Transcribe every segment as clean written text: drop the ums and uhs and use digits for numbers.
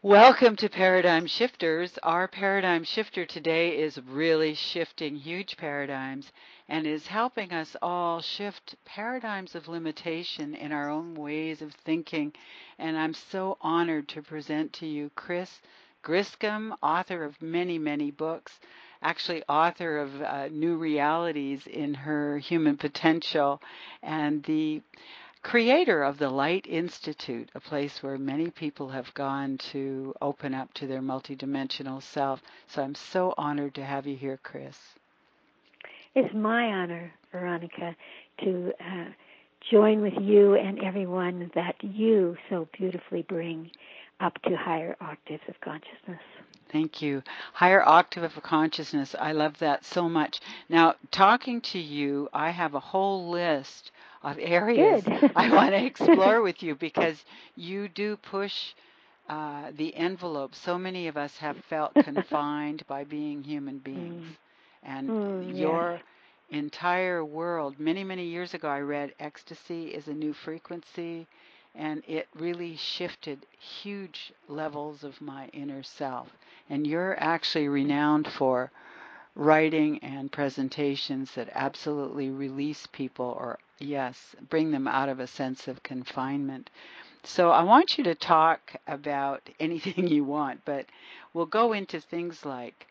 Welcome to Paradigm Shifters. Our paradigm shifter today is really shifting huge paradigms and is helping us all shift paradigms of limitation in our own ways of thinking. And I'm so honored to present to you Chris Griscom, author of many, many books, actually author of New Realities in Her Human Potential, and the creator of the Light Institute, a place where many people have gone to open up to their multidimensional self. So I'm so honored to have you here, Chris. It's my honor, Veronica, to join with you and everyone that you so beautifully bring up to higher octaves of consciousness. Thank you. Higher octave of consciousness. I love that so much. Now, talking to you, I have a whole list of areas Good. I want to explore with you because you do push the envelope. So many of us have felt confined by being human beings. And Yes. your entire world, many, many years ago, I read Ecstasy is a New Frequency, and it really shifted huge levels of my inner self. And you're actually renowned for writing and presentations that absolutely release people or, yes, bring them out of a sense of confinement. So I want you to talk about anything you want, but we'll go into things like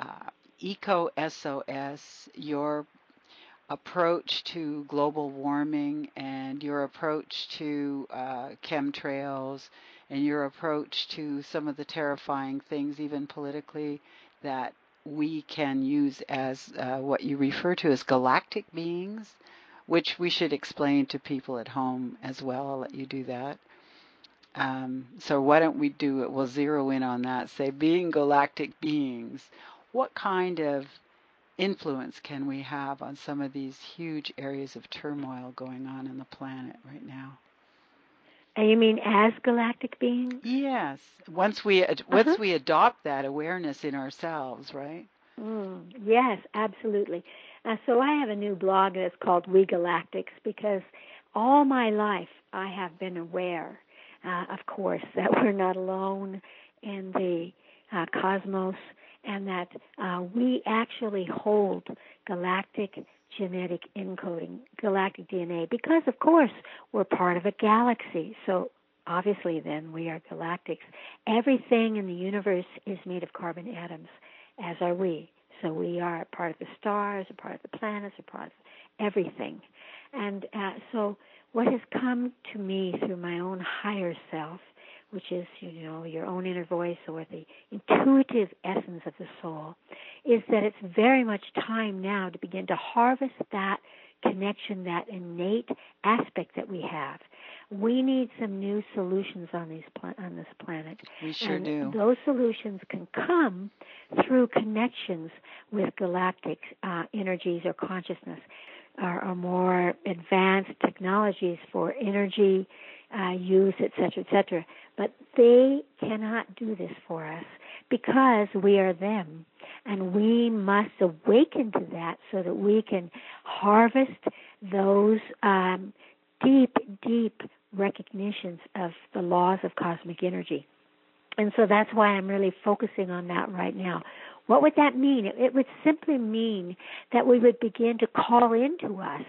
Eco SOS, your approach to global warming, and your approach to chemtrails, and your approach to some of the terrifying things, even politically, that we can use as what you refer to as galactic beings, which we should explain to people at home as well. I'll let you do that. So why don't we do it? We'll zero in on that. Say, being galactic beings, what kind of influence can we have on some of these huge areas of turmoil going on in the planet right now? You mean as galactic beings? Yes. Once we adopt that awareness in ourselves, right? Yes, absolutely. So I have a new blog that's called We Galactics because all my life I have been aware, of course, that we're not alone in the cosmos and that we actually hold galactic genetic encoding, galactic DNA, because, of course, we're part of a galaxy. So obviously, then, we are galactics. Everything in the universe is made of carbon atoms, as are we. So we are a part of the stars, a part of the planets, a part of everything. And so what has come to me through my own higher self, which is, your own inner voice or the intuitive essence of the soul, is that it's very much time now to begin to harvest that connection, that innate aspect that we have. We need some new solutions on this planet. We sure do. Those solutions can come through connections with galactic energies or consciousness, or more advanced technologies for energy use, et cetera, et cetera. But they cannot do this for us because we are them. And we must awaken to that so that we can harvest those deep, deep recognitions of the laws of cosmic energy. And so that's why I'm really focusing on that right now. What would that mean? It would simply mean that we would begin to call into us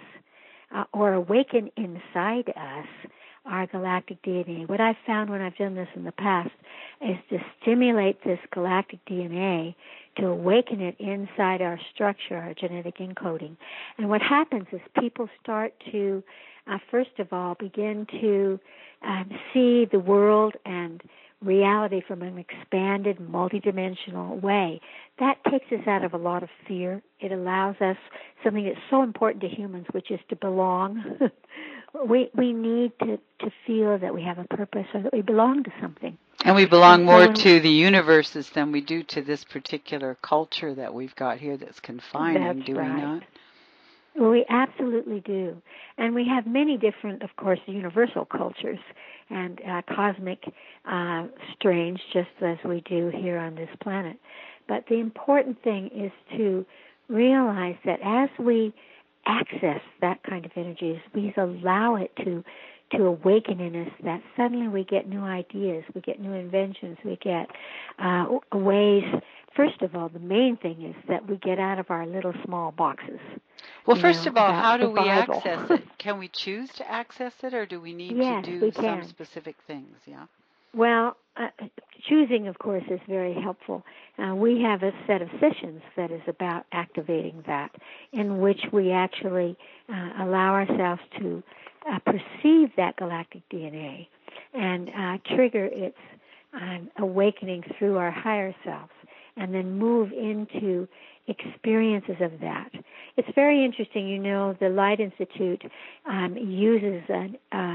or awaken inside us our galactic DNA. What I've found when I've done this in the past is to stimulate this galactic DNA, to awaken it inside our structure, our genetic encoding. And what happens is people start to, first of all, begin to see the world and reality from an expanded, multidimensional way. That takes us out of a lot of fear. It allows us something that's so important to humans, which is to belong. We need to feel that we have a purpose or that we belong to something. And we belong more to the universes than we do to this particular culture that we've got here that's confining, do we not? Well, we absolutely do. And we have many different, of course, universal cultures and cosmic strains, just as we do here on this planet. But the important thing is to realize that as we access that kind of energy, as we allow it to to awaken in us that suddenly we get new ideas, we get new inventions, we get ways. First of all, the main thing is that we get out of our little small boxes, Well, first of all, about how do we survival. access it? Can we choose to access it, or do we need to Yes, we do some can. specific things? Yeah. Well, choosing, of course, is very helpful. We have a set of sessions that is about activating that, in which we actually allow ourselves to perceive that galactic DNA and trigger its awakening through our higher selves, and then move into experiences of that. It's very interesting. The Light Institute uses an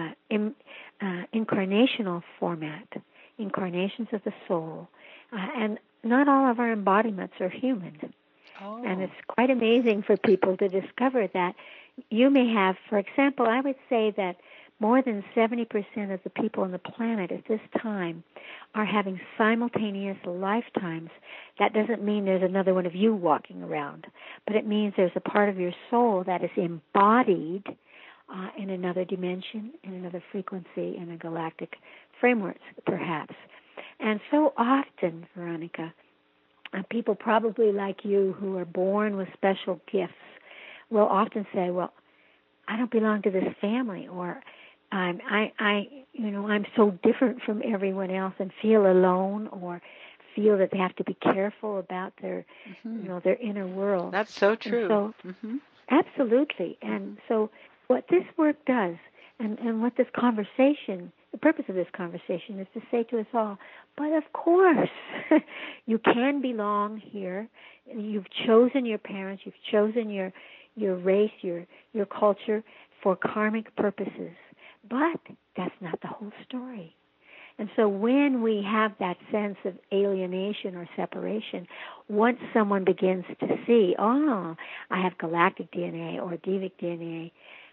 incarnational format, incarnations of the soul, and not all of our embodiments are human. Oh. And it's quite amazing for people to discover that you may have, for example, I would say that more than 70% of the people on the planet at this time are having simultaneous lifetimes. That doesn't mean there's another one of you walking around, but it means there's a part of your soul that is embodied in another dimension, in another frequency, in a galactic framework, perhaps. And so often, Veronica, people probably like you who are born with special gifts will often say, well, I don't belong to this family, or I'm so different from everyone else, and feel alone, or feel that they have to be careful about their, their inner world. That's so true. And so, absolutely. And so, what this work does, and what this conversation, the purpose of this conversation, is to say to us all, but of course, you can belong here. You've chosen your parents. You've chosen your race, your culture for karmic purposes. But that's not the whole story. And so when we have that sense of alienation or separation, once someone begins to see, I have galactic DNA or devic DNA,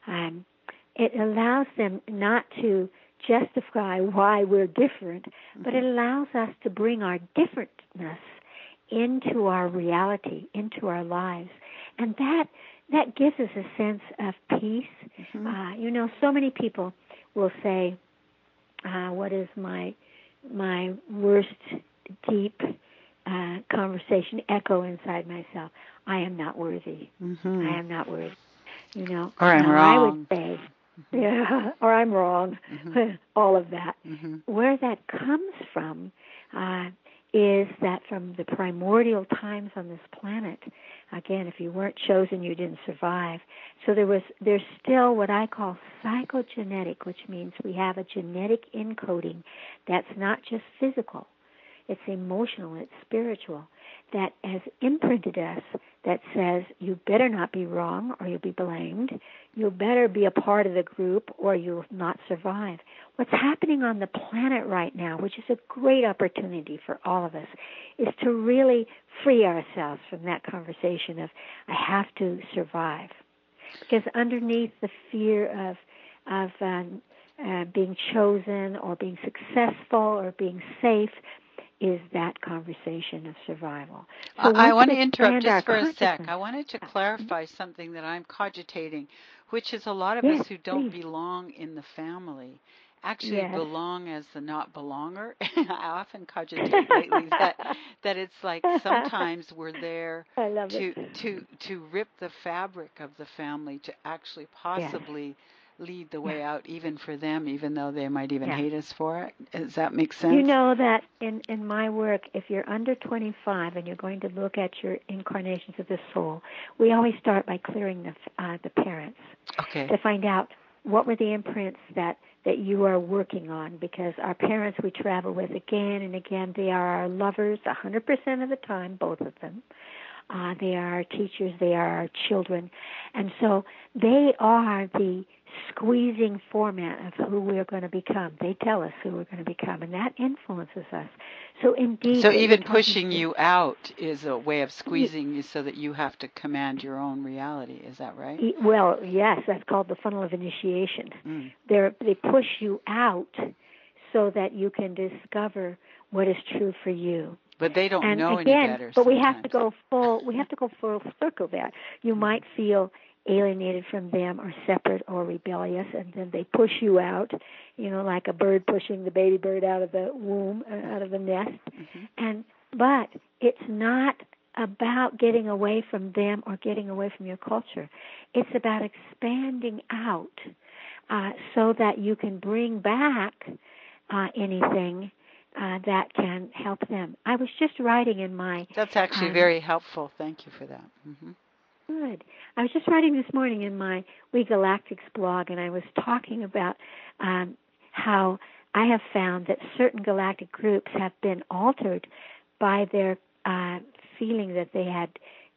it allows them not to justify why we're different, but it allows us to bring our differentness into our reality, into our lives. And that gives us a sense of peace. So many people will say, what is my worst deep conversation echo inside myself? I am not worthy. I am not worthy. Or I'm wrong. I would say, or I'm wrong. All of that. Where that comes from is that from the primordial times on this planet, again, if you weren't chosen, you didn't survive. So there's still what I call psychogenetic, which means we have a genetic encoding that's not just physical, it's emotional, it's spiritual, that has imprinted us, that says you better not be wrong or you'll be blamed. You better be a part of the group or you'll not survive. What's happening on the planet right now, which is a great opportunity for all of us, is to really free ourselves from that conversation of I have to survive. Because underneath the fear of being chosen or being successful or being safe is that conversation of survival. So I want to interrupt just for a sec. I wanted to clarify something that I'm cogitating, which is a lot of us who don't belong in the family actually belong as the not belonger. I often cogitate lately that it's like sometimes we're there to rip the fabric of the family to actually possibly lead the way out, even for them, even though they might even hate us for it. Does that make sense? You know that in my work, if you're under 25 and you're going to look at your incarnations of the soul, we always start by clearing the parents to find out what were the imprints that you are working on, because our parents we travel with again and again. They are our lovers 100% of the time, both of them. They are our teachers. They are our children. And so they are the squeezing format of who we're going to become. They tell us who we're going to become, and that influences us. So indeed, so even pushing you out is a way of squeezing you so that you have to command your own reality. Is that right? Well, yes, that's called the funnel of initiation. They push you out so that you can discover what is true for you. But they don't know again, any better. But sometimes. we have to go full circle there. You might feel alienated from them or separate or rebellious, and then they push you out, like a bird pushing the baby bird out of the womb, out of the nest. Mm-hmm. But it's not about getting away from them or getting away from your culture. It's about expanding out so that you can bring back anything that can help them. I was just writing in my... That's actually very helpful. Thank you for that. Mm-hmm. Good. I was just writing this morning in my We Galactics blog, and I was talking about how I have found that certain galactic groups have been altered by their feeling that they had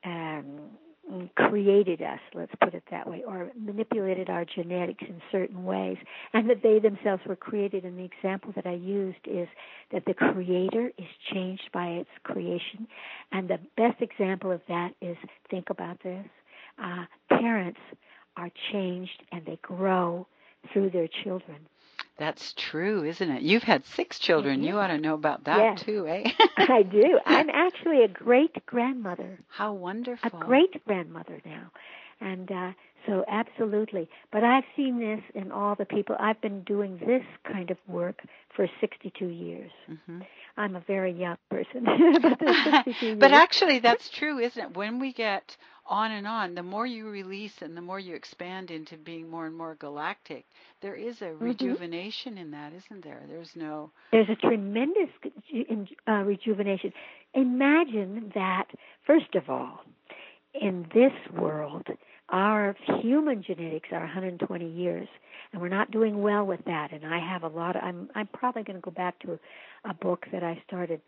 created us, let's put it that way, or manipulated our genetics in certain ways, and that they themselves were created. And the example that I used is that the Creator is changed by its creation. And the best example of that is, think about this, parents are changed and they grow through their children. That's true, isn't it? You've had 6 children. You ought to know about that, yes, too, eh? I do. I'm actually a great-grandmother. How wonderful. A great-grandmother now. And so absolutely. But I've seen this in all the people. I've been doing this kind of work for 62 years. Mm-hmm. I'm a very young person, but 62 years. But actually, that's true, isn't it? When we get on and on, the more you release and the more you expand into being more and more galactic, there is a rejuvenation in that, isn't there? There's a tremendous rejuvenation. Imagine that, first of all, in this world, our human genetics are 120 years, and we're not doing well with that. And I have I'm probably going to go back to a book that I started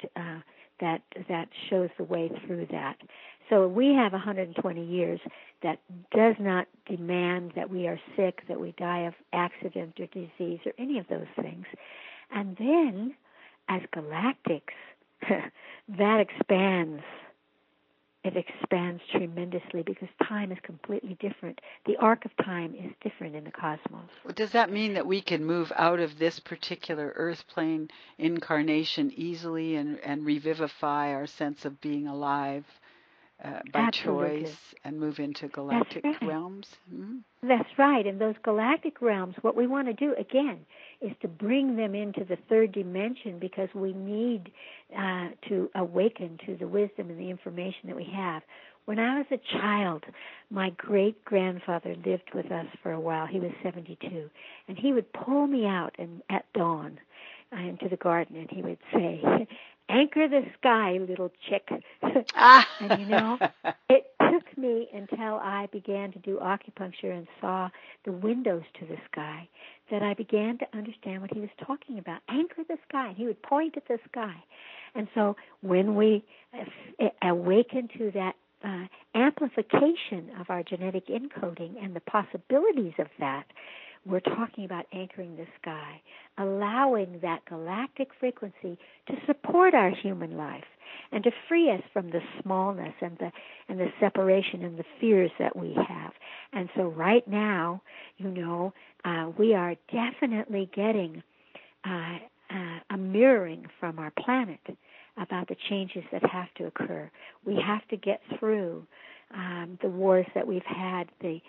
that shows the way through that. So we have 120 years that does not demand that we are sick, that we die of accident or disease or any of those things. And then, as galactics, that expands. It expands tremendously because time is completely different. The arc of time is different in the cosmos. Does that mean that we can move out of this particular earth plane incarnation easily and revivify our sense of being alive by Absolutely. choice and move into galactic realms? Mm-hmm. That's right. In those galactic realms, what we want to do, again, is to bring them into the third dimension because we need to awaken to the wisdom and the information that we have. When I was a child, my great-grandfather lived with us for a while. He was 72. And he would pull me out at dawn into the garden, and he would say, "Anchor the sky, little chick." And it took me until I began to do acupuncture and saw the windows to the sky that I began to understand what he was talking about. Anchor the sky. He would point at the sky. And so when we awaken to that amplification of our genetic encoding and the possibilities of that, we're talking about anchoring the sky, allowing that galactic frequency to support our human life and to free us from the smallness and the separation and the fears that we have. And so right now, we are definitely getting a mirroring from our planet about the changes that have to occur. We have to get through the wars that we've had, the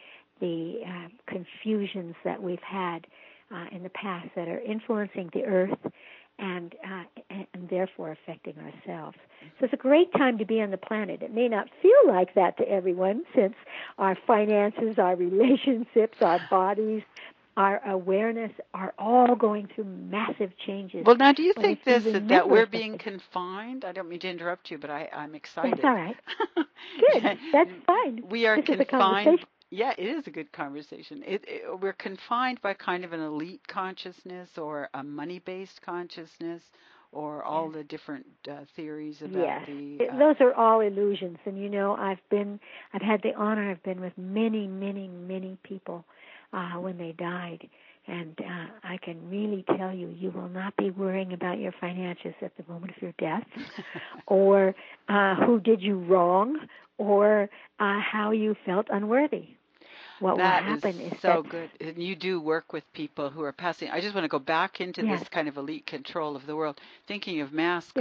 confusions that we've had in the past that are influencing the earth and therefore affecting ourselves. So it's a great time to be on the planet. It may not feel like that to everyone since our finances, our relationships, our bodies, our awareness are all going through massive changes. Well, now, do you think that we're being confined? I don't mean to interrupt you, but I'm excited. That's all right. Good. That's fine. We are confined. Yeah, it is a good conversation. We're confined by kind of an elite consciousness or a money-based consciousness or all the different theories about those are all illusions. And I've had the honor. I've been with many, many, many people when they died. And I can really tell you, you will not be worrying about your finances at the moment of your death, or who did you wrong, or how you felt unworthy. What will happen is so good. And you do work with people who are passing. I just want to go back into this kind of elite control of the world. Thinking of mass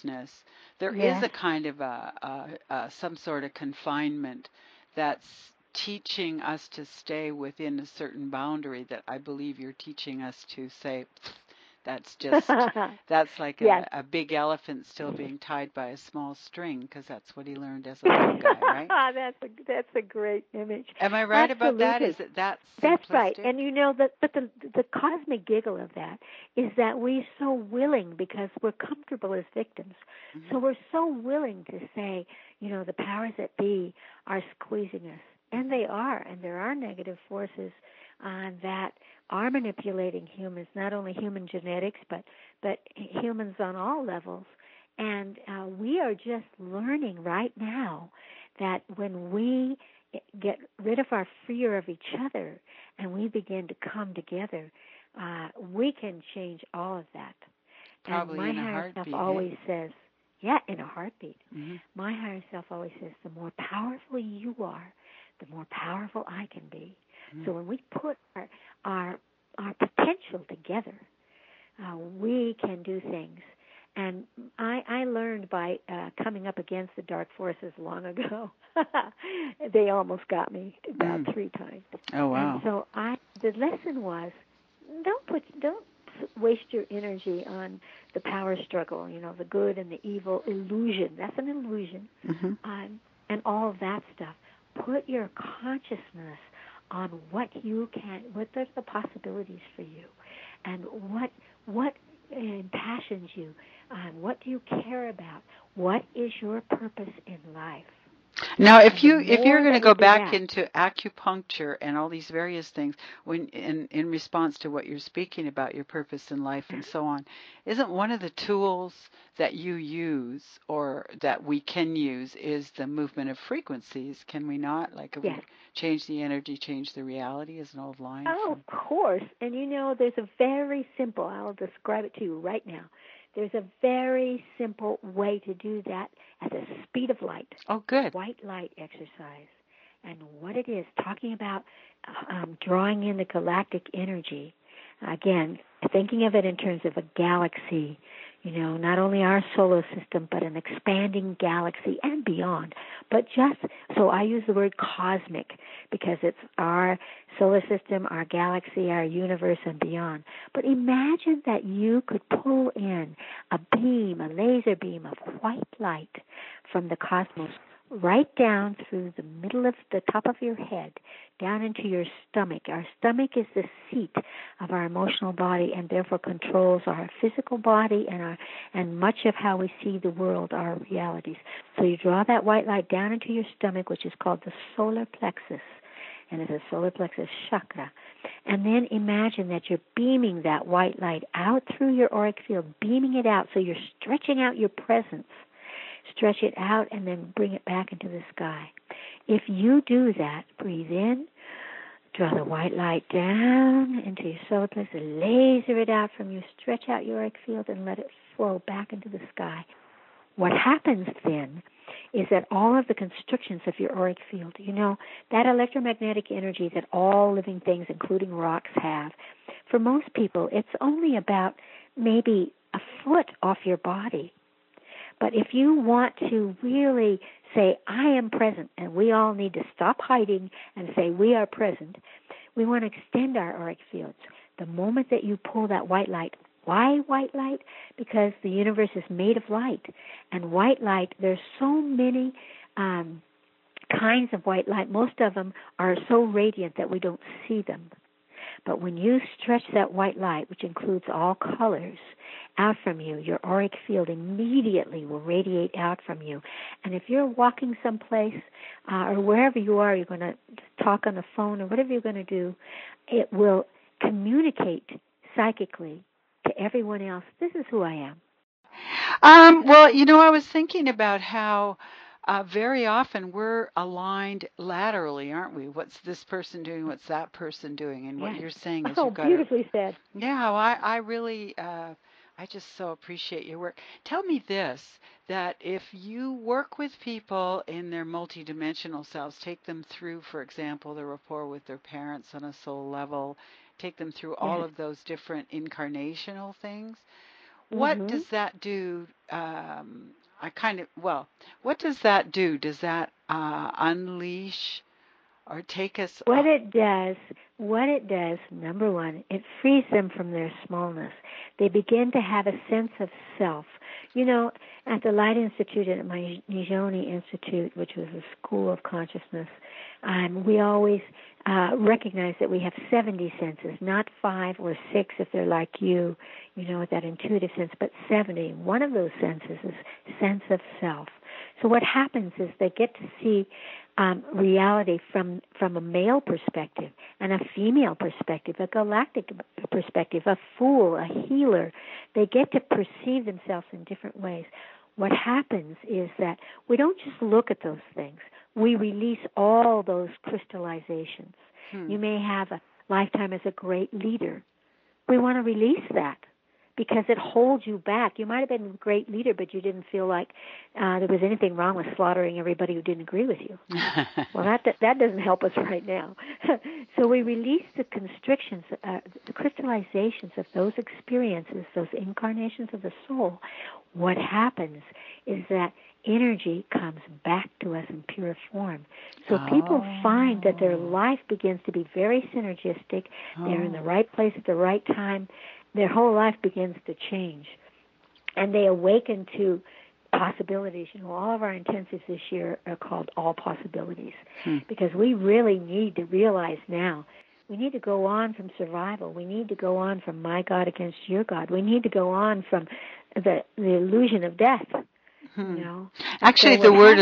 consciousness, there is a kind of some sort of confinement that's teaching us to stay within a certain boundary that I believe you're teaching us to say, that's just, that's like Yes. a big elephant still being tied by a small string because that's what he learned as a little guy, right? That's a great image. Am I right about that? Absolutely. Is it that That's right. simplistic? And you know that, but the cosmic giggle of that is that we're so willing because we're comfortable as victims. Mm-hmm. So we're so willing to say, the powers that be are squeezing us, and they are, and there are negative forces that are manipulating humans, not only human genetics, but humans on all levels. And we are just learning right now that when we get rid of our fear of each other and we begin to come together, we can change all of that. And Probably my in a higher self heartbeat, eh? always says, yeah, in a heartbeat. Mm-hmm. My higher self always says, the more powerful you are, the more powerful I can be. Mm-hmm. So when we put our potential together, we can do things. And I learned by coming up against the dark forces long ago. They almost got me about 3 times. Oh, And wow. so the lesson was, don't waste your energy on the power struggle. The good and the evil illusion. That's an illusion, Mm-hmm. and all of that stuff. Put your consciousness on what are the possibilities for you, and what impassions you. What do you care about? What is your purpose in life? Now, And the if you're more going to that we go do back that, into acupuncture and all these various things, when in response to what you're speaking about, your purpose in life and so on, isn't one of the tools that you use or that we can use is the movement of frequencies? Can we not? Like if we yes. change the energy, change the reality, is an old line Oh, from. of course. And there's a very simple, I'll describe it to you right now. There's a very simple way to do that at the speed of light, Oh, the good. white light exercise. And what it is, talking about drawing in the galactic energy, again, thinking of it in terms of a galaxy, not only our solar system, but an expanding galaxy and beyond. But so I use the word cosmic because it's our solar system, our galaxy, our universe, and beyond. But imagine that you could pull in a laser beam of white light from the cosmos right down through the middle of the top of your head, down into your stomach. Our stomach is the seat of our emotional body and therefore controls our physical body and much of how we see the world, our realities. So you draw that white light down into your stomach, which is called the solar plexus, and it's a solar plexus chakra. And then imagine that you're beaming that white light out through your auric field, beaming it out so you're stretching out your presence. Stretch it out and then bring it back into the sky. If you do that, breathe in, draw the white light down into your solar plexus, laser it out from you, stretch out your auric field and let it flow back into the sky. What happens then is that all of the constrictions of your auric field, that electromagnetic energy that all living things, including rocks, have, for most people, it's only about maybe a foot off your body. But if you want to really say, I am present, and we all need to stop hiding and say, we are present, we want to extend our auric fields. The moment that you pull that white light, why white light? Because the universe is made of light. And white light, there's so many kinds of white light. Most of them are so radiant that we don't see them. But when you stretch that white light, which includes all colors, out from you, your auric field immediately will radiate out from you. And if you're walking someplace or wherever you are, you're going to talk on the phone or whatever you're going to do, it will communicate psychically to everyone else, this is who I am. Well, I was thinking about how very often we're aligned laterally, aren't we? What's this person doing? What's that person doing? And what Yes. you're saying is Oh, you've got to, beautifully said. yeah, well, I really, I just so appreciate your work. Tell me this, that if you work with people in their multidimensional selves, take them through, for example, the rapport with their parents on a soul level, take them through all Yes. of those different incarnational things, what Mhm. does that do? What does that do? Does that unleash? or take us What it does, number one, it frees them from their smallness. They begin to have a sense of self. You know, at the Light Institute and at my Nijoni Institute, which was a school of consciousness, we always recognize that we have 70 senses, not 5 or 6 if they're like you know, with that intuitive sense, but 70. One of those senses is sense of self. So what happens is they get to see reality from a male perspective and a female perspective, a galactic perspective, a fool, a healer. They get to perceive themselves in different ways. What happens is that we don't just look at those things. We release all those crystallizations. You may have a lifetime as a great leader. We want to release that because it holds you back. You might have been a great leader, but you didn't feel like there was anything wrong with slaughtering everybody who didn't agree with you. Well, that doesn't help us right now. So we release the constrictions, the crystallizations of those experiences, those incarnations of the soul. What happens is that energy comes back to us in pure form. So people find that their life begins to be very synergistic. They're in the right place at the right time. Their whole life begins to change. And they awaken to possibilities. You know, all of our intensives this year are called All Possibilities because we really need to realize now we need to go on from survival. We need to go on from my God against your God. We need to go on from the illusion of death. You know? Actually, so the word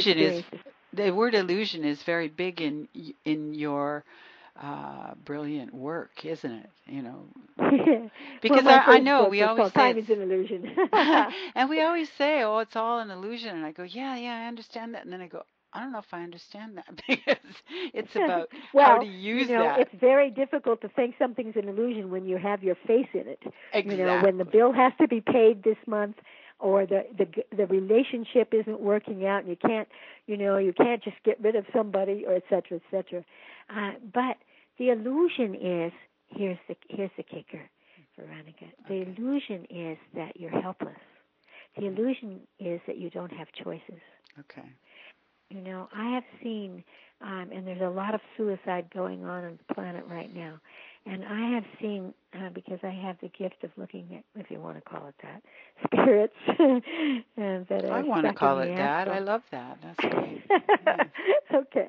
illusion is very big in your brilliant work, isn't it? You know, because well, I know we was always called say Time is an Illusion. and we always say, "Oh, it's all an illusion," and I go, "Yeah, I understand that," and then I go, "I don't know if I understand that because it's about how to well, use you know, that." it's very difficult to think something's an illusion when you have your face in it. Exactly. You know, when the bill has to be paid this month, or the relationship isn't working out, and you can't just get rid of somebody, or et cetera, et cetera. But the illusion is here's the kicker, Veronica. The illusion is that you're helpless. The illusion is that you don't have choices. Okay. You know, I have seen, and there's a lot of suicide going on the planet right now, and I have seen, because I have the gift of looking at, if you want to call it that, spirits that are I want to stuck call in the it that. I astral. love that. That's great. Yes. Okay,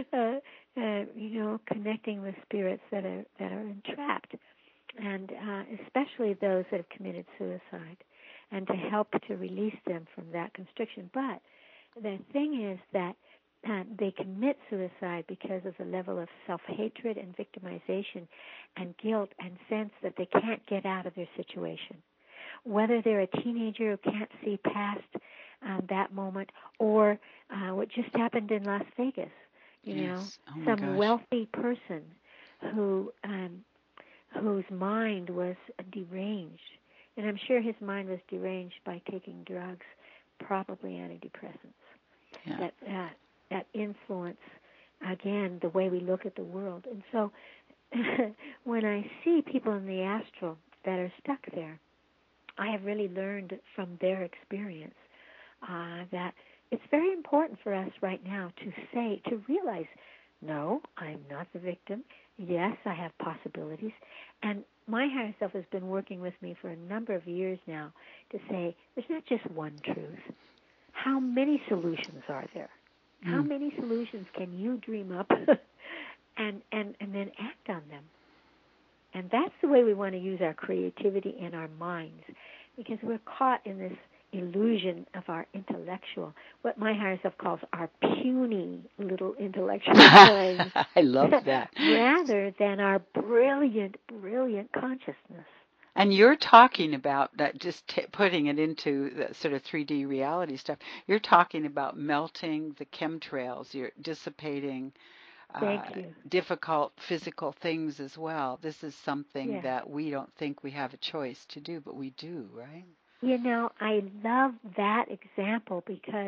you know, connecting with spirits that are entrapped, and especially those that have committed suicide, and to help to release them from that constriction. But the thing is that they commit suicide because of the level of self-hatred and victimization and guilt and sense that they can't get out of their situation. Whether they're a teenager who can't see past that moment, or what just happened in Las Vegas, you know, some wealthy person who whose mind was deranged. And I'm sure his mind was deranged by taking drugs, probably antidepressants. Yeah. That influence, again, the way we look at the world. And so when I see people in the astral that are stuck there, I have really learned from their experience that it's very important for us right now to realize, no, I'm not the victim. Yes, I have possibilities. And my higher self has been working with me for a number of years now to say, there's not just one truth. How many solutions are there? How many solutions can you dream up and then act on them? And that's the way we want to use our creativity and our minds, because we're caught in this illusion of our intellectual, what my higher self calls our puny little intellectual mind. I love that. Rather than our brilliant, brilliant consciousness. And you're talking about that, just putting it into the sort of 3D reality stuff. You're talking about melting the chemtrails. You're dissipating difficult physical things as well. This is something that we don't think we have a choice to do, but we do, right? You know, I love that example because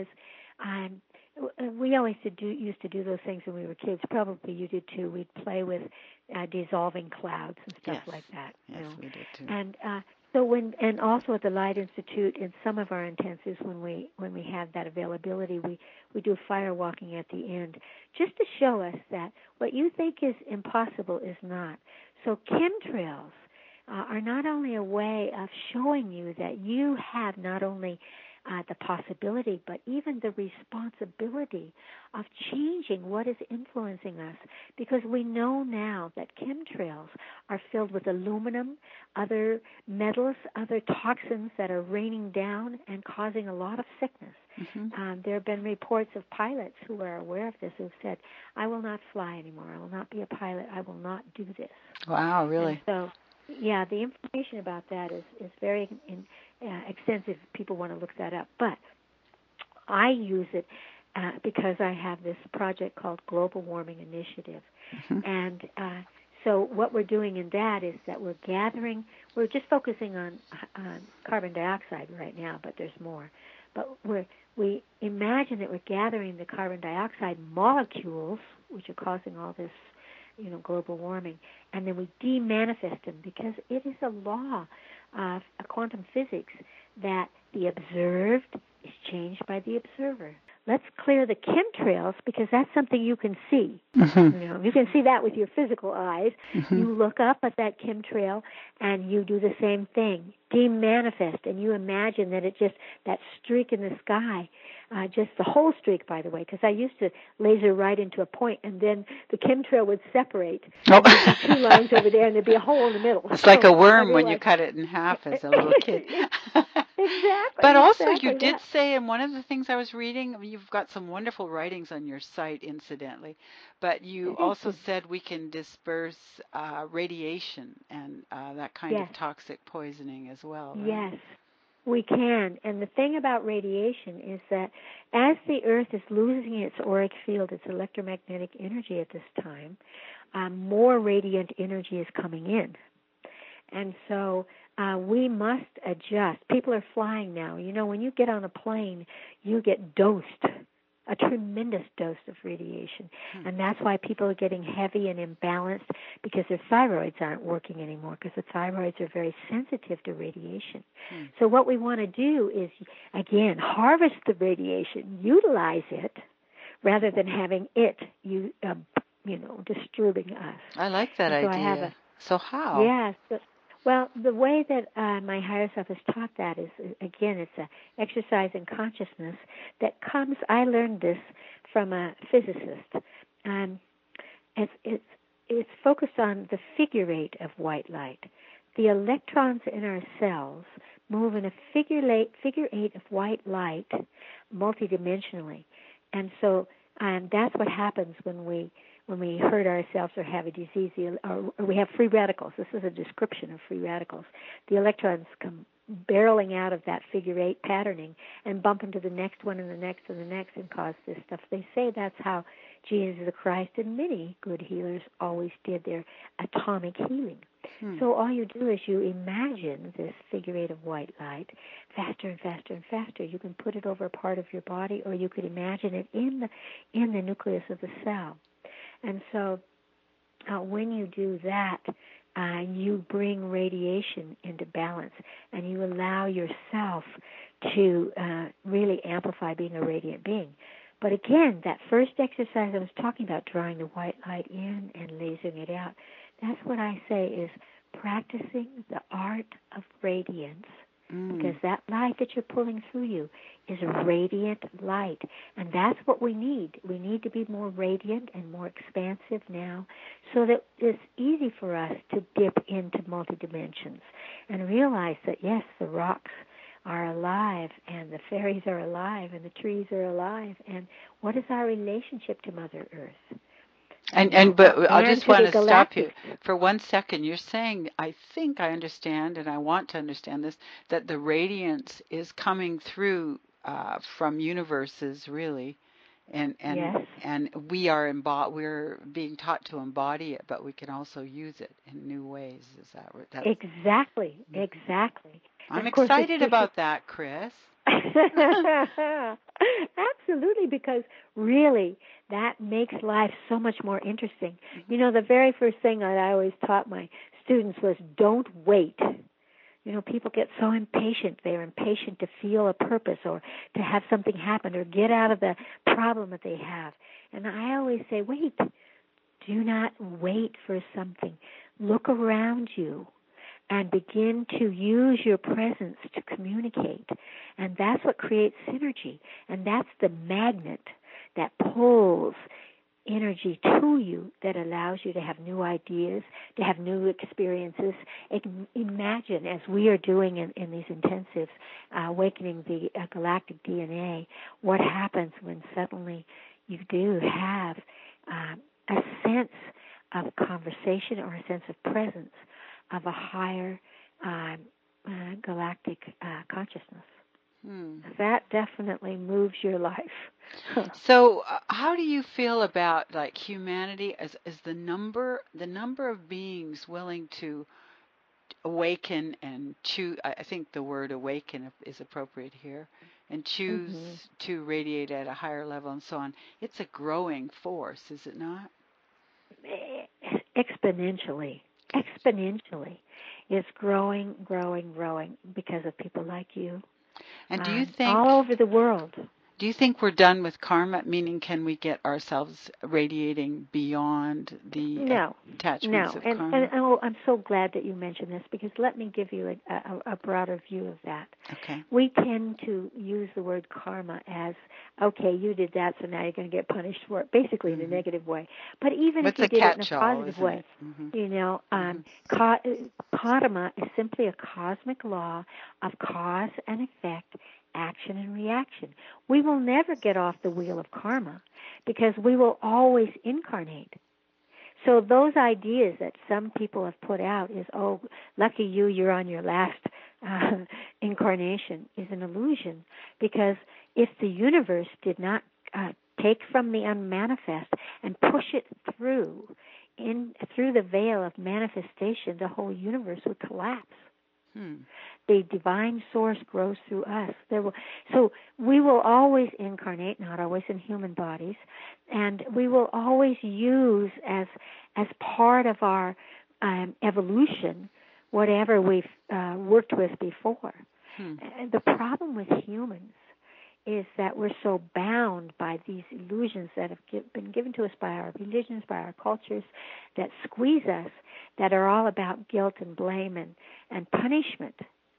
we always used to do those things when we were kids. Probably you did too. We'd play with dissolving clouds and stuff like that. Yes, we did too. And So and also at the Light Institute, in some of our intensives, when we have that availability, we do fire walking at the end, just to show us that what you think is impossible is not. So chemtrails are not only a way of showing you that you have not only the possibility, but even the responsibility of changing what is influencing us. Because we know now that chemtrails are filled with aluminum, other metals, other toxins that are raining down and causing a lot of sickness. There have been reports of pilots who are aware of this who've said, I will not fly anymore. I will not be a pilot. I will not do this. Wow, And really? so, yeah, the information about that is very extensive. People want to look that up. But I use it because I have this project called Global Warming Initiative. Mm-hmm. And so what we're doing in that is that we're just focusing on carbon dioxide right now, but there's more. But we imagine that we're gathering the carbon dioxide molecules, which are causing all this, global warming, and then we demanifest them because it is a law of quantum physics that the observed is changed by the observer. Let's clear the chemtrails because that's something you can see. Mm-hmm. You can see that with your physical eyes. Mm-hmm. You look up at that chemtrail and you do the same thing. Demanifest, and you imagine that that streak in the sky, just the whole streak, by the way, because I used to laser right into a point, and then the chemtrail would separate, and there'd be two lines over there, and there'd be a hole in the middle. It's like a worm when you cut it in half as a little kid. But also, you Exactly did that. say, and one of the things I was reading, you've got some wonderful writings on your site, incidentally, but you Thank also you. said we can disperse radiation and that kind of Yes, toxic poisoning as well, right? yes. We can. And the thing about radiation is that as the Earth is losing its auric field, its electromagnetic energy at this time, more radiant energy is coming in. And so we must adjust. People are flying now. When you get on a plane, you get dosed, a tremendous dose of radiation. And that's why people are getting heavy and imbalanced because their thyroids aren't working anymore because the thyroids are very sensitive to radiation. So what we want to do is, again, harvest the radiation, utilize it, rather than having it, disturbing us. I like that And so I have idea. So how? yeah. Well, the way that my higher self has taught that is, again, it's a exercise in consciousness that comes. I learned this from a physicist. It's focused on the figure eight of white light. The electrons in our cells move in a figure eight of white light, multidimensionally, and so that's what happens when we hurt ourselves or have a disease, or we have free radicals. This is a description of free radicals. The electrons come barreling out of that figure eight patterning and bump into the next one and the next and the next and cause this stuff. They say that's how Jesus the Christ and many good healers always did their atomic healing. So all you do is you imagine this figure eight of white light faster and faster and faster. You can put it over a part of your body, or you could imagine it in the nucleus of the cell. And so when you do that, you bring radiation into balance, and you allow yourself to really amplify being a radiant being. But again, that first exercise I was talking about, drawing the white light in and lasering it out, that's what I say is practicing the art of radiance. Because that light that you're pulling through you is radiant light. And that's what we need. We need to be more radiant and more expansive now so that it's easy for us to dip into multidimensions and realize that, yes, the rocks are alive and the fairies are alive and the trees are alive. And what is our relationship to Mother Earth? But I And just to want the to stop you galactics. for 1 second. You're saying, I think I understand, and I want to understand this, that the radiance is coming through from universes, really, and and Yes. and we're being taught to embody it, but we can also use it in new ways. Is that right? Exactly. And I'm of course, excited about that, Chris. Absolutely, because really that makes life so much more interesting. The very first thing that I always taught my students was don't wait. People get so impatient. They're impatient to feel a purpose or to have something happen or get out of the problem that they have. And I always say, wait. Do not wait for something. Look around you and begin to use your presence to communicate. And that's what creates synergy. And that's the magnet that pulls energy to you that allows you to have new ideas, to have new experiences. Imagine, as we are doing in these intensives, awakening the galactic DNA, what happens when suddenly you do have a sense of conversation or a sense of presence of a higher galactic consciousness. That definitely moves your life. So, how do you feel about like humanity as the number of beings willing to awaken and choose? I think the word awaken is appropriate here, and choose to radiate at a higher level and so on. It's a growing force, is it not? Exponentially. It's growing because of people like you. And do you think all over the world? Do you think we're done with karma? Meaning, can we get ourselves radiating beyond the attachments of karma? And I'm so glad that you mentioned this, because let me give you a broader view of that. Okay. We tend to use the word karma as, okay, you did that, so now you're going to get punished for it, basically in a negative way. But even if you did it in a positive way, karma is simply a cosmic law of cause and effect, action and reaction. We will never get off the wheel of karma because we will always incarnate. So those ideas that some people have put out is, oh, lucky you, you're on your last incarnation, is an illusion, because if the universe did not take from the unmanifest and push it through the veil of manifestation, the whole universe would collapse. The divine source grows through us. So we will always incarnate, not always in human bodies, and we will always use as part of our evolution whatever we've worked with before. And the problem with humans is that we're so bound by these illusions that have been given to us by our religions, by our cultures, that squeeze us, that are all about guilt and blame and punishment.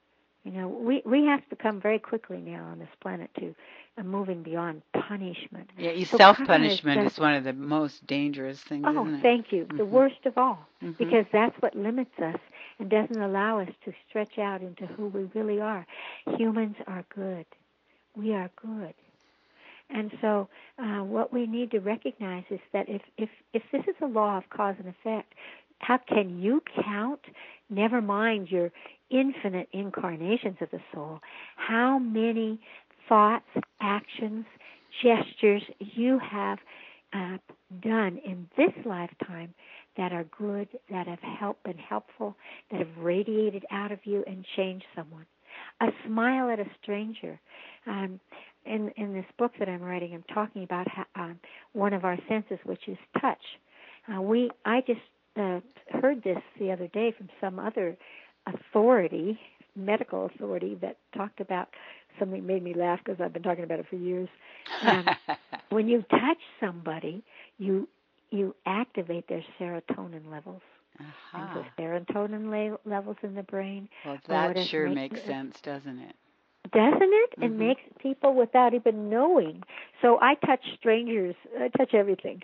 We have to come very quickly now on this planet to moving beyond punishment. Yeah, self-punishment is one of the most dangerous things, isn't it? Oh, thank you. The worst of all, because that's what limits us and doesn't allow us to stretch out into who we really are. Humans are good. We are good. And so what we need to recognize is that if this is a law of cause and effect, how can you count, never mind your infinite incarnations of the soul, how many thoughts, actions, gestures you have done in this lifetime that are good, that have been helpful, that have radiated out of you and changed someone. A smile at a stranger. In this book that I'm writing, I'm talking about one of our senses, which is touch. I just heard this the other day from some other authority, medical authority, that talked about something. Made me laugh because I've been talking about it for years. When you touch somebody, you activate their serotonin levels. And so serotonin levels in the brain. Well, that sure makes sense, doesn't it? Doesn't it? It makes people without even knowing. So I touch strangers. I touch everything.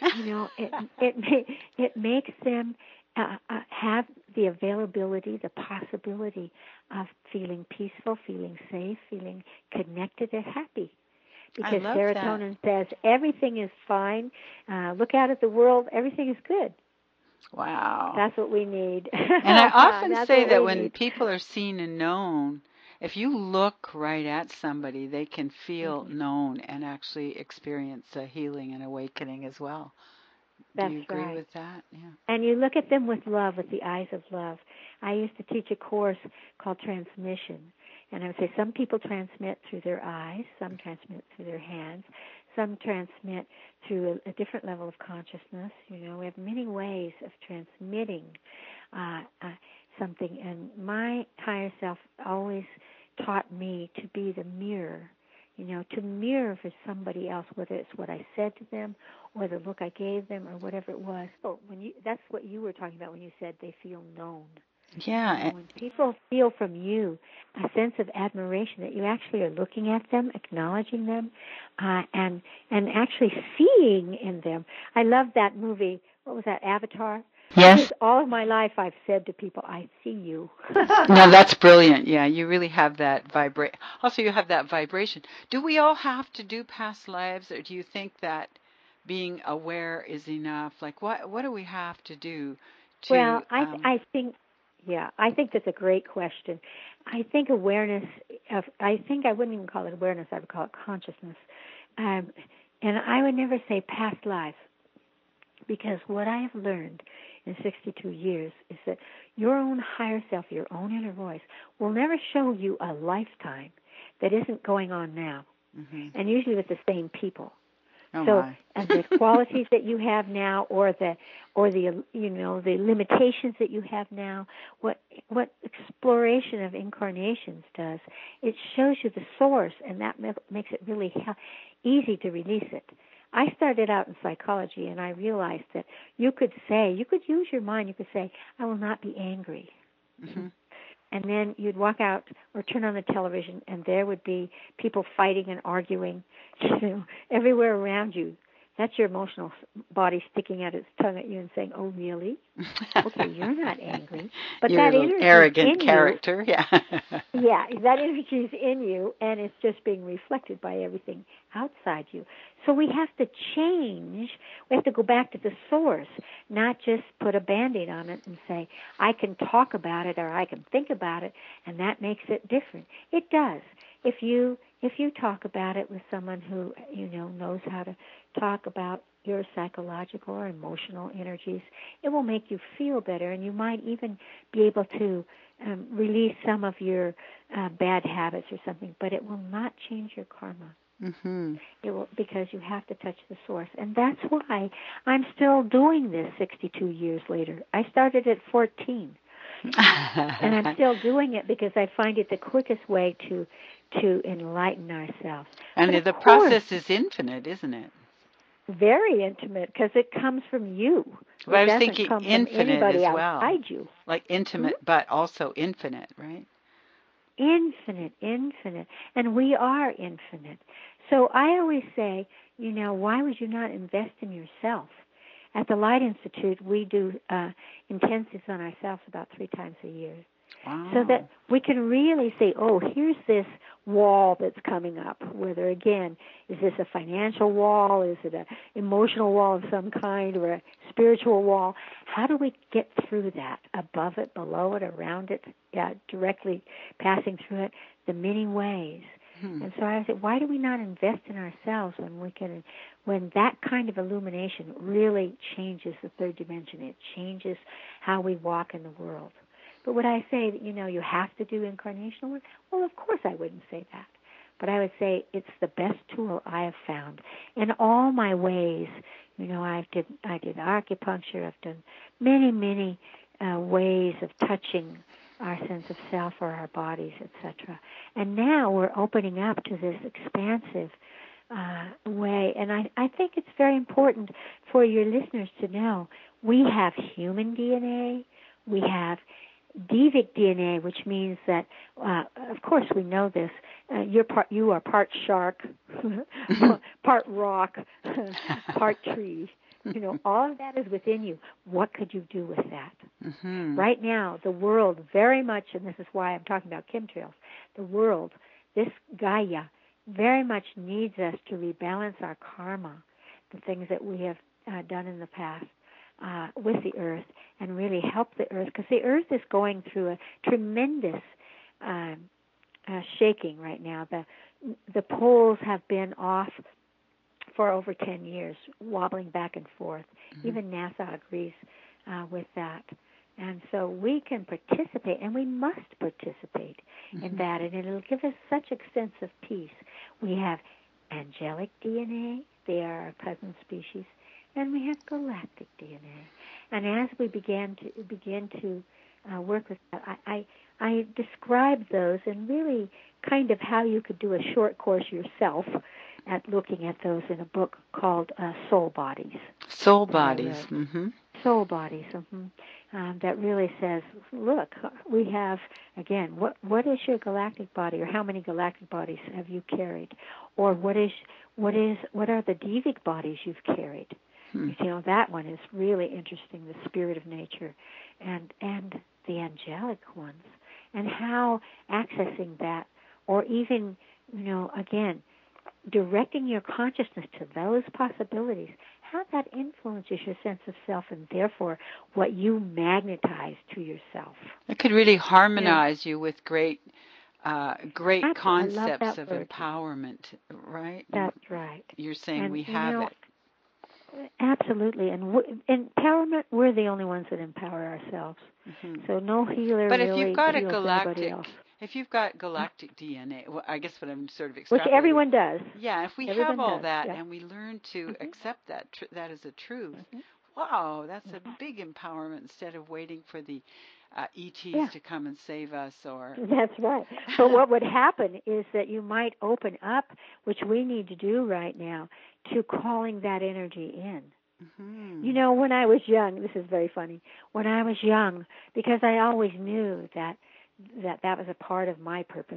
It makes them have the availability, the possibility of feeling peaceful, feeling safe, feeling connected and happy. Because serotonin says everything is fine. Look out at the world. Everything is good. Wow. That's what we need. And I often say that when people are seen and known, if you look right at somebody, they can feel known and actually experience a healing and awakening as well. Do you agree with that? Yeah. And you look at them with love, with the eyes of love. I used to teach a course called Transmission. And I would say some people transmit through their eyes, some transmit through their hands, some transmit through a different level of consciousness. We have many ways of transmitting. something, and my higher self always taught me to be the mirror, to mirror for somebody else, whether it's what I said to them or the look I gave them or whatever it was. So that's what you were talking about when you said they feel known. Yeah. When people feel from you a sense of admiration that you actually are looking at them, acknowledging them, and actually seeing in them. I love that movie. What was that, Avatar? Yes. Because all of my life I've said to people, I see you. No, that's brilliant. Yeah, you really have that Also, you have that vibration. Do we all have to do past lives, or do you think that being aware is enough? Like, what do we have to do to? Well, I think, yeah, I think that's a great question. I think awareness I think I wouldn't even call it awareness. I would call it consciousness. And I would never say past life, because what I have learned in 62 years is that your own higher self, your own inner voice, will never show you a lifetime that isn't going on now, and usually with the same people. Oh So, my. and the qualities that you have now, or the the limitations that you have now, what exploration of incarnations does, it shows you the source, and that makes it really easy to release it. I started out in psychology, and I realized that you could use your mind. You could say, "I will not be angry." And then you'd walk out or turn on the television, and there would be people fighting and arguing, everywhere around you. That's your emotional body sticking out its tongue at you and saying, "Oh, really? Okay, you're not angry." But You're a that little energy's arrogant in you. character. Yeah. Yeah, that energy's in you, and it's just being reflected by everything outside you. So we have to change. We have to go back to the source, not just put a Band-Aid on it and say, I can talk about it or I can think about it, and that makes it different. It does. If you talk about it with someone who knows how to talk about your psychological or emotional energies, it will make you feel better, and you might even be able to release some of your bad habits or something, but it will not change your karma. It will, because you have to touch the source. And that's why I'm still doing this 62 years later. I started at 14. And I'm still doing it because I find it the quickest way to enlighten ourselves. And But of the course, process is infinite, isn't it? very intimate, because it comes from you. But I It was doesn't thinking come from infinite anybody as well. outside you. Like intimate, but also infinite, right? Infinite, infinite. And we are infinite. So I always say, why would you not invest in yourself? At the Light Institute, we do intensives on ourselves about 3 times a year. Wow. So that we can really say, oh, here's this wall that's coming up. Whether, again, is this a financial wall? Is it an emotional wall of some kind, or a spiritual wall? How do we get through that? Above it, below it, around it, directly passing through it, the many ways. And so I said, why do we not invest in ourselves when that kind of illumination really changes the third dimension? It changes how we walk in the world. But would I say that, you have to do incarnational work? Well, of course I wouldn't say that. But I would say it's the best tool I have found. In all my ways, I did acupuncture. I've done many, many ways of touching our sense of self or our bodies, etc. And now we're opening up to this expansive way. And I think it's very important for your listeners to know we have human DNA, we have Devic DNA, which means that, of course, we know this. You are part shark, part rock, part tree. All of that is within you. What could you do with that? Right now, the world very much, and this is why I'm talking about chemtrails, the world, this Gaia, very much needs us to rebalance our karma, the things that we have done in the past. With the earth, and really help the earth, because the earth is going through a tremendous shaking right now. The poles have been off for over 10 years, wobbling back and forth. Even NASA agrees with that. And so we can participate, and we must participate in that, and it'll give us such a sense of peace. We have angelic DNA. They are our cousin species. And we have galactic DNA. And as we begin to work with that. I describe those and really kind of how you could do a short course yourself at looking at those in a book called Soul Bodies Soul that I bodies. wrote. Mm-hmm. Soul Bodies. That really says, look, we have, again, what is your galactic body, or how many galactic bodies have you carried, or what are the devic bodies you've carried? You know, that one is really interesting, the spirit of nature, and the angelic ones, and how accessing that, or even, you know, again, directing your consciousness to those possibilities, how that influences your sense of self and therefore what you magnetize to yourself. It could really harmonize you with great I love concepts that of word. empowerment, right? That's right. You're saying And, we you have know, it. absolutely. And empowerment, we're the only ones that empower ourselves. Mm-hmm. So no healer But if you've really got heals anybody else. if you've got galactic DNA, well, I guess what I'm sort of Which extrapolating. everyone does. Yeah, if we have Everyone all does. that Yeah. and we learn to accept that as a truth, Mm-hmm. wow, that's a big empowerment instead of waiting for the ETs to come and save us or. That's right. But what would happen is that you might open up, which we need to do right now, to calling that energy in. Mm-hmm. You know, when I was young, this is very funny. When I was young, because I always knew that was a part of my purpose,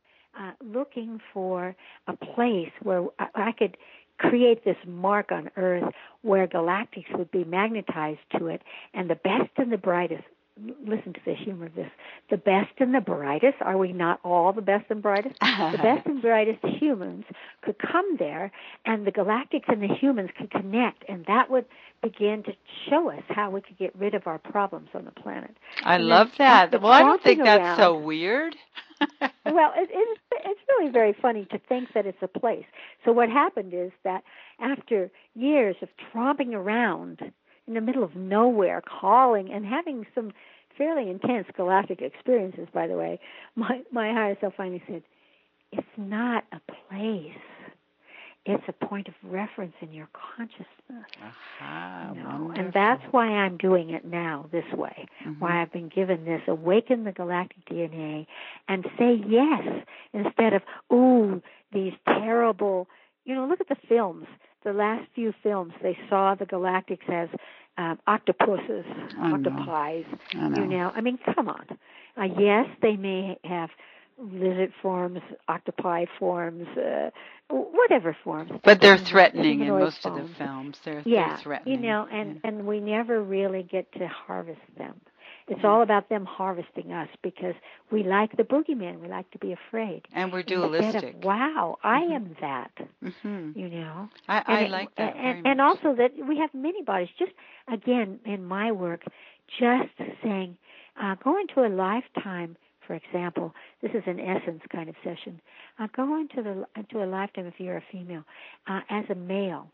looking for a place where I could create this mark on Earth where galactics would be magnetized to it, and the best and the brightest. Listen to the humor of this. The best and the brightest, are we not all the best and brightest? The best and brightest humans could come there, and the galactics and the humans could connect, and that would begin to show us how we could get rid of our problems on the planet. I love that. Well, I don't think that's so weird. Well, it's really very funny to think that it's a place. So what happened is that after years of tromping around in the middle of nowhere, calling and having some fairly intense galactic experiences, by the way, my higher self finally said, it's not a place. It's a point of reference in your consciousness. Wonderful. And that's why I'm doing it now this way, why I've been given this awaken the galactic DNA and say yes instead of, ooh, these terrible, you know, look at the films. The last few films, they saw the galactics as octopuses, octopi. You know, I mean, come on. Yes, they may have lizard forms, octopi forms, whatever forms. But they're threatening in most of the films. They're threatening. You know, and we never really get to harvest them. It's all about them harvesting us because we like the boogeyman. We like to be afraid. And we're dualistic. Instead of, wow, I am that. You know. I like that very much. And also that we have many bodies. Just, again, in my work, just saying, go into a lifetime. For example, this is an essence kind of session. Go into a lifetime if you're a female as a male,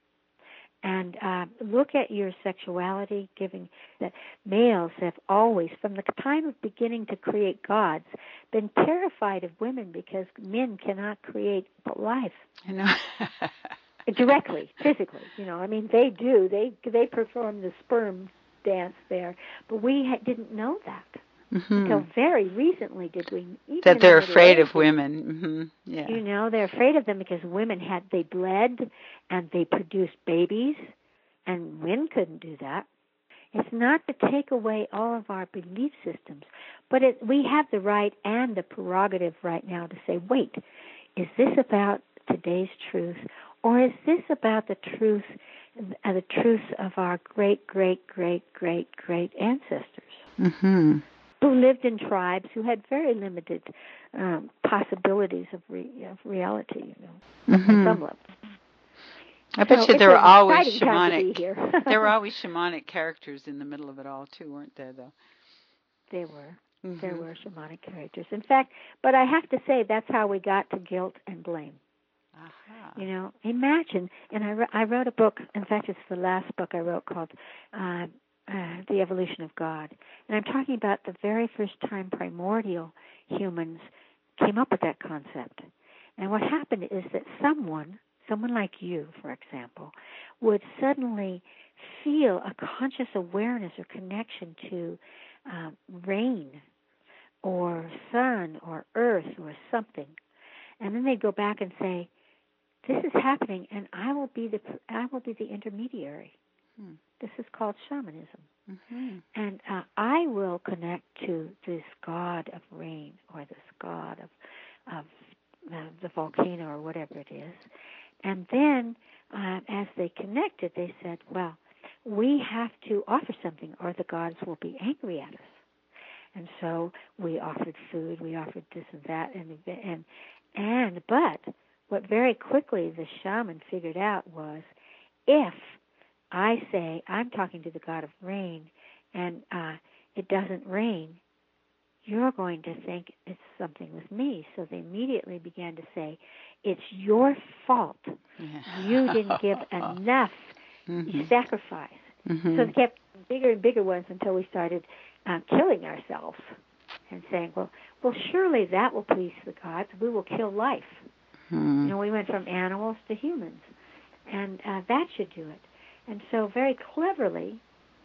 and look at your sexuality. Giving that males have always, from the time of beginning to create gods, been terrified of women because men cannot create life. I know. Directly, physically. You know, I mean, they do. They perform the sperm dance there, but we didn't know that. Until very recently did we. That they're afraid of women. Yeah. You know, they're afraid of them because women they bled and they produced babies, and men couldn't do that. It's not to take away all of our belief systems, but we have the right and the prerogative right now to say, wait, is this about today's truth, or is this about the truths of our great, great, great, great, great ancestors? Who lived in tribes who had very limited possibilities of reality, you know, on some level. I bet you there were always shamanic. There were always shamanic characters in the middle of it all too, weren't there? Though there were. There were shamanic characters. In fact, but I have to say that's how we got to guilt and blame. You know, imagine. And I wrote a book. In fact, it's the last book I wrote called The Evolution of God. And I'm talking about the very first time primordial humans came up with that concept. And what happened is that someone like you, for example, would suddenly feel a conscious awareness or connection to rain or sun or earth or something. And then they'd go back and say, this is happening, and I will be the intermediary. Hmm. This is called shamanism. Mm-hmm. And I will connect to this god of rain or this god of the volcano or whatever it is. And then as they connected, they said, well, we have to offer something or the gods will be angry at us. And so we offered food, we offered this and that, but what very quickly the shaman figured out was, if I say I'm talking to the god of rain and it doesn't rain, you're going to think it's something with me. So they immediately began to say, it's your fault. Yeah. You didn't give enough. Mm-hmm. You sacrificed. Mm-hmm. So they kept bigger and bigger ones until we started killing ourselves and saying, well, surely that will please the gods. We will kill life. Mm-hmm. You know, we went from animals to humans, and that should do it. And so very cleverly,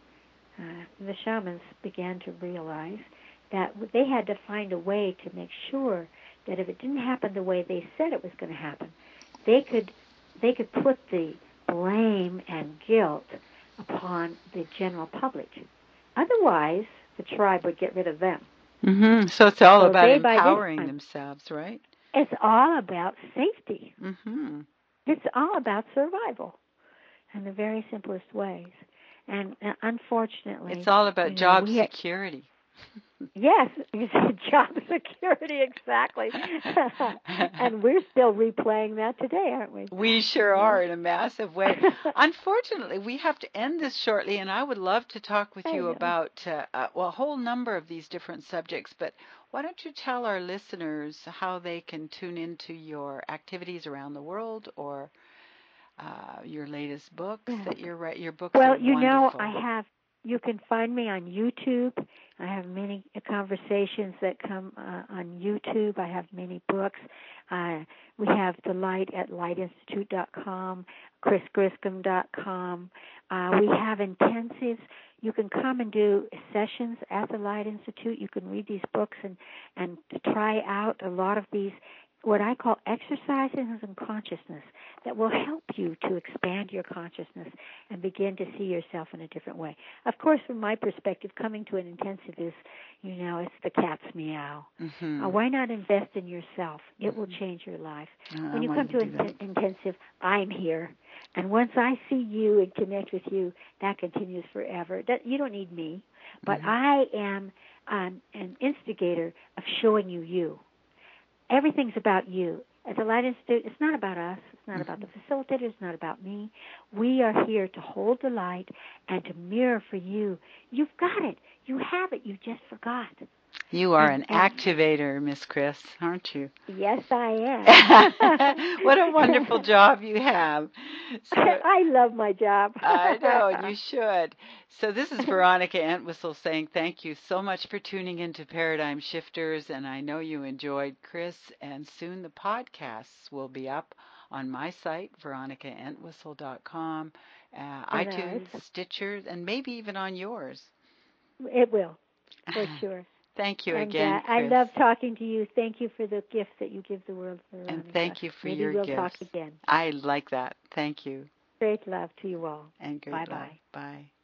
the shamans began to realize that they had to find a way to make sure that if it didn't happen the way they said it was going to happen, they could put the blame and guilt upon the general public. Otherwise, the tribe would get rid of them. Mm-hmm. So it's all about they, empowering themselves, right? It's all about safety. Mm-hmm. It's all about survival in the very simplest ways. And unfortunately, it's all about job security. Yes, job security, exactly. And we're still replaying that today, aren't we? We sure are, in a massive way. Unfortunately, we have to end this shortly, and I would love to talk with you about a whole number of these different subjects, but why don't you tell our listeners how they can tune into your activities around the world, or your latest books that you're writing? Your books are wonderful. Well, you know, you can find me on YouTube. I have many conversations that come on YouTube. I have many books. We have The Light at lightinstitute.com, chrisgriscom.com. We have intensives. You can come and do sessions at the Light Institute. You can read these books and try out a lot of these, what I call exercises in consciousness, that will help you to expand your consciousness and begin to see yourself in a different way. Of course, from my perspective, coming to an intensive is, you know, it's the cat's meow. Mm-hmm. Why not invest in yourself? It will change your life. When you come to an intensive, I'm here. And once I see you and connect with you, that continues forever. You don't need me, but I am an instigator of showing you. Everything's about you. At the Light Institute, it's not about us. It's not about the facilitator. It's not about me. We are here to hold the light and to mirror for you. You've got it. You have it. You just forgot. You are an activator, Miss Chris, aren't you? Yes, I am. What a wonderful job you have. So, I love my job. I know, and you should. So this is Veronica Entwistle saying thank you so much for tuning into Paradigm Shifters, and I know you enjoyed Chris, and soon the podcasts will be up on my site, veronicaentwistle.com, iTunes, Stitcher, and maybe even on yours. It will, for sure. Thank you again, Chris. I love talking to you. Thank you for the gift that you give the world, Veronica. And thank you for your gifts. Maybe we'll talk again. I like that. Thank you. Great love to you all. And great love. Bye.